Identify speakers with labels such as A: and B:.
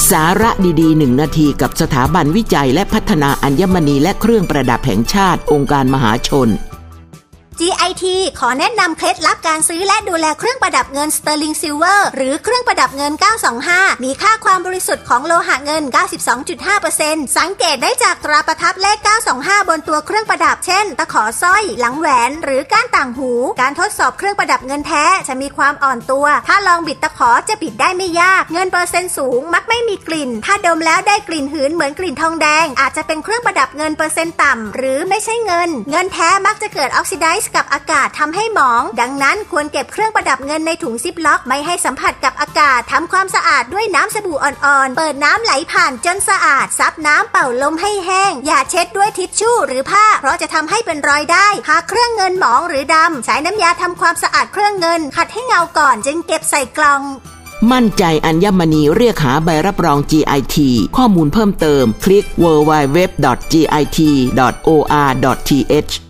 A: สาระดีๆ1นาทีกับสถาบันวิจัยและพัฒนาอัญมณีและเครื่องประดับแห่งชาติองค์การมหาชน
B: GIT ขอแนะนำเคล็ดลับการซื้อและดูแลเครื่องประดับเงิน Sterling Silver หรือเครื่องประดับเงิน 925 มีค่าความบริสุทธิ์ของโลหะเงิน 92.5% สังเกตได้จากตราประทับเลข 925 บนตัวเครื่องประดับเช่นตะขอสร้อยหลังแหวนหรือก้านต่างหูการทดสอบเครื่องประดับเงินแท้จะมีความอ่อนตัวถ้าลองบิดตะขอจะบิดได้ไม่ยากเงินเปอร์เซ็นต์สูงมักไม่มีกลิ่นถ้าดมแล้วได้กลิ่นหืนเหมือนกลิ่นทองแดงอาจจะเป็นเครื่องประดับเงินเปอร์เซ็นต์ต่ำหรือไม่ใช่เงินแท้มักจะเกิดออกซิไดซ์กับอากาศทำให้หมองดังนั้นควรเก็บเครื่องประดับเงินในถุงซิปล็อกไม่ให้สัมผัสกับอากาศทำความสะอาดด้วยน้ำสบู่อ่อนๆเปิดน้ำไหลผ่านจนสะอาดซับน้ำเป่าลมให้แห้งอย่าเช็ดด้วยทิชชู่หรือผ้าเพราะจะทำให้เป็นรอยได้หากเครื่องเงินหมองหรือดำใช้น้ำยาทำความสะอาดเครื่องเงินขัดให้เงาก่อนจึงเก็บใส่กล่อง
A: มั่นใจอัญมณีเรียกหาใบรับรอง GIT ข้อมูลเพิ่มเติมคลิก www.git.or.th